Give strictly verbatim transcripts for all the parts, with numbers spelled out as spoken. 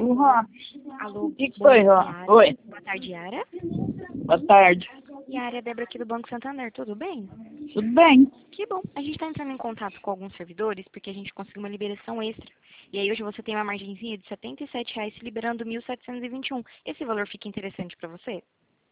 Uhum. Alô, O que que boa foi, Rô? Yara. Oi, Boa tarde, Yara. boa tarde. Yara, é Débora aqui do Banco Santander, tudo bem? Tudo bem? Que bom. A gente está entrando em contato com alguns servidores porque a gente conseguiu uma liberação extra. E aí hoje você tem uma margenzinha de setenta e sete reais se liberando mil setecentos e vinte e um. Esse valor fica interessante para você?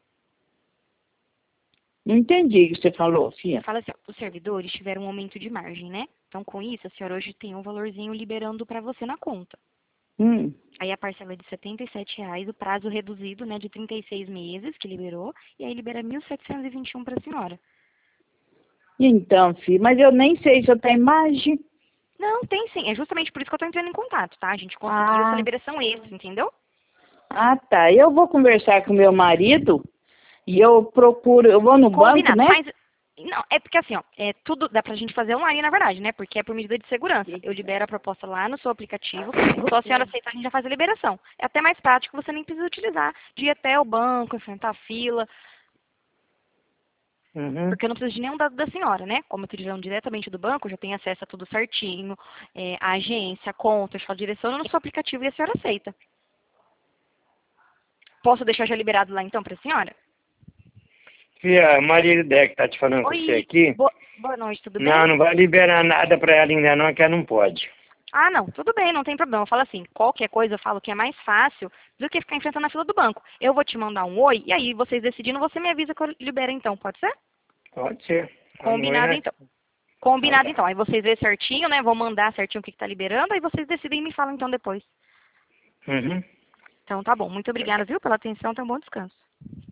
Não entendi o que você falou, filha. Fala assim, ó, os servidores tiveram um aumento de margem, né? Então com isso a senhora hoje tem um valorzinho liberando para você na conta. Hum. Aí a parcela é de setenta e sete reais, o prazo reduzido, né, de trinta e seis meses que liberou, e aí libera mil setecentos e vinte e um para a senhora. Então, filha, mas eu nem sei se eu tenho imagem. Não, tem sim. É justamente por isso que eu tô entrando em contato, tá? A gente conseguiu essa Ah, liberação extra, entendeu? ah, tá. Eu vou conversar com meu marido e eu procuro, eu vou no banco, Combinado. né? Mas, não, é porque assim, ó, é tudo dá pra gente fazer online, na verdade, né? Porque é por medida de segurança. Eu libero a proposta lá no seu aplicativo, só a senhora aceitar, a gente já faz a liberação. É até mais prático, você nem precisa utilizar de ir até o banco, enfrentar a fila, Uhum. porque eu não preciso de nenhum dado da senhora, né? Como eu tô tirando diretamente do banco, eu já tenho acesso a tudo certinho, é, a agência, a conta, a direção no seu aplicativo e a senhora aceita. Posso deixar já liberado lá então pra senhora? Fia, Maria Deck tá te falando com você Oi, aqui. boa, boa noite, tudo bem? Não, não vai liberar nada pra ela ainda não, que ela não pode. Ah, não, tudo bem, não tem problema. Eu falo assim, qualquer coisa eu falo que é mais fácil do que ficar enfrentando a fila do banco. Eu vou te mandar um oi, e aí vocês decidindo, você me avisa que eu libero então, pode ser? Pode ser. Combinado Amanhã. então. Então Combinado tá. então. Aí vocês vê certinho, né? Vou mandar certinho o que, que tá liberando, aí vocês decidem e me falam então depois. Uhum. Então tá bom. Muito obrigada, viu, pela atenção. Tenha um bom descanso.